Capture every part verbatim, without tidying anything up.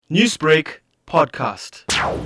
Newsbreak podcast.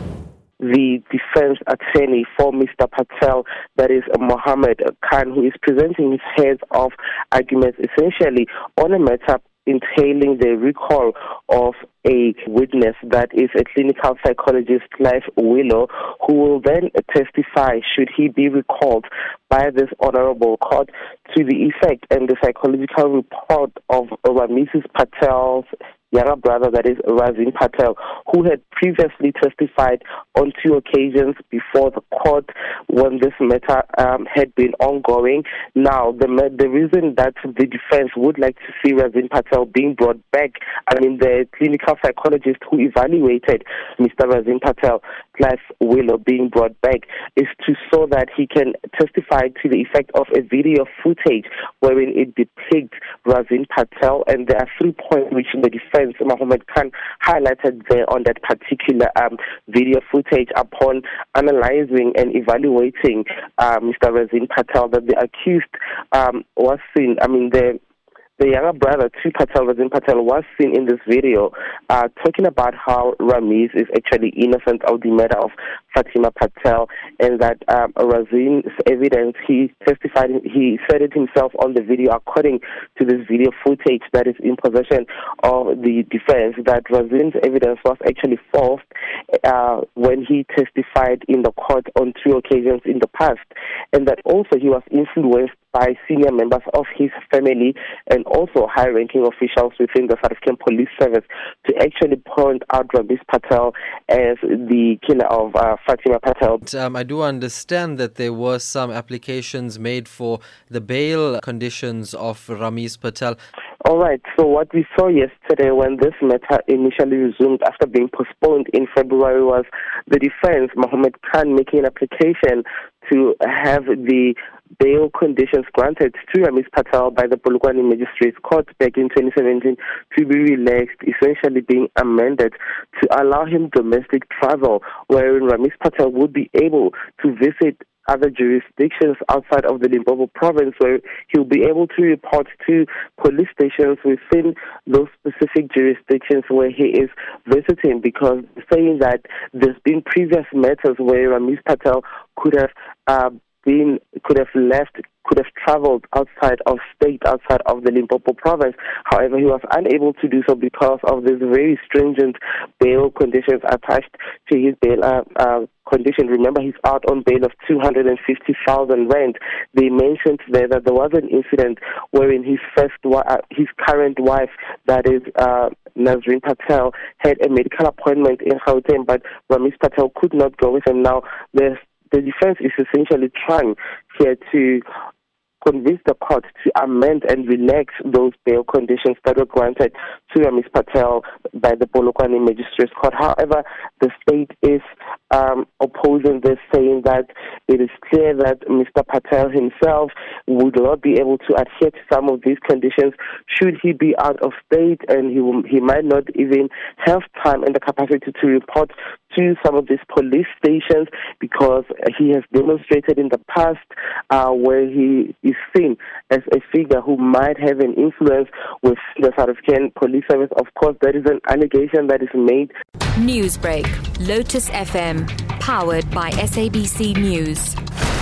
The defense attorney for Mister Patel, that is Mohammed Khan, who is presenting his heads of arguments essentially on a matter entailing the recall of a witness, that is a clinical psychologist, Clive Willow, who will then testify, should he be recalled by this honorable court, to the effect and the psychological report of Rameses Patel's younger brother, that is Razin Patel, who had previously testified on two occasions before the court when this matter um, had been ongoing. Now, the the reason that the defense would like to see Razin Patel being brought back, I mean, the clinical psychologist who evaluated Mister Razin Patel, Clive Willow, being brought back, is to so that he can testify to the effect of a video footage wherein it depicts Razin Patel, and there are three points which the defense Mohammed Khan highlighted there on that particular um, video footage upon analyzing and evaluating uh, Mister Razin Patel, that the accused um, was seen, I mean, the The younger brother to Patel, Razin Patel, was seen in this video uh, talking about how Rameez is actually innocent of the murder of Fatima Patel, and that um, Razin's evidence, he testified, he said it himself on the video, according to this video footage that is in possession of the defense, that Razin's evidence was actually false uh, when he testified in the court on two occasions in the past, and that also he was influenced by senior members of his family and also high-ranking officials within the South African Police Service to actually point out Rameez Patel as the killer of uh, Fatima Patel. Um, I do understand that there were some applications made for the bail conditions of Rameez Patel. All right, so what we saw yesterday when this matter initially resumed after being postponed in February was the defense, Mohammed Khan, making an application to have the bail conditions granted to Rameez Patel by the Polokwane Magistrates Court back in twenty seventeen to be relaxed, essentially being amended to allow him domestic travel, wherein Rameez Patel would be able to visit other jurisdictions outside of the Limpopo province, where he'll be able to report to police stations within those specific jurisdictions where he is visiting, because saying that there's been previous matters where Rameez Patel could have uh, been, could have left, could have traveled outside of state, outside of the Limpopo province. However, he was unable to do so because of these very stringent bail conditions attached to his bail uh, uh, condition. Remember, he's out on bail of two hundred fifty thousand rand. They mentioned there that there was an incident wherein his first, uh, his current wife, that is uh, Nazreen Patel, had a medical appointment in Gauteng, but Rameez Patel could not go with him. Now, there's The defense is essentially trying here to convince the court to amend and relax those bail conditions that were granted to Rameez Patel by the Polokwane Magistrates Court. However, the state is um, opposing this, saying that it is clear that Mister Patel himself would not be able to adhere to some of these conditions should he be out of state, and he will, he might not even have time and the capacity to report to some of these police stations, because he has demonstrated in the past uh, where he is seen as a figure who might have an influence with the South African Police Service. Of course, that is an allegation that is made. Newsbreak, Lotus F M, powered by S A B C News.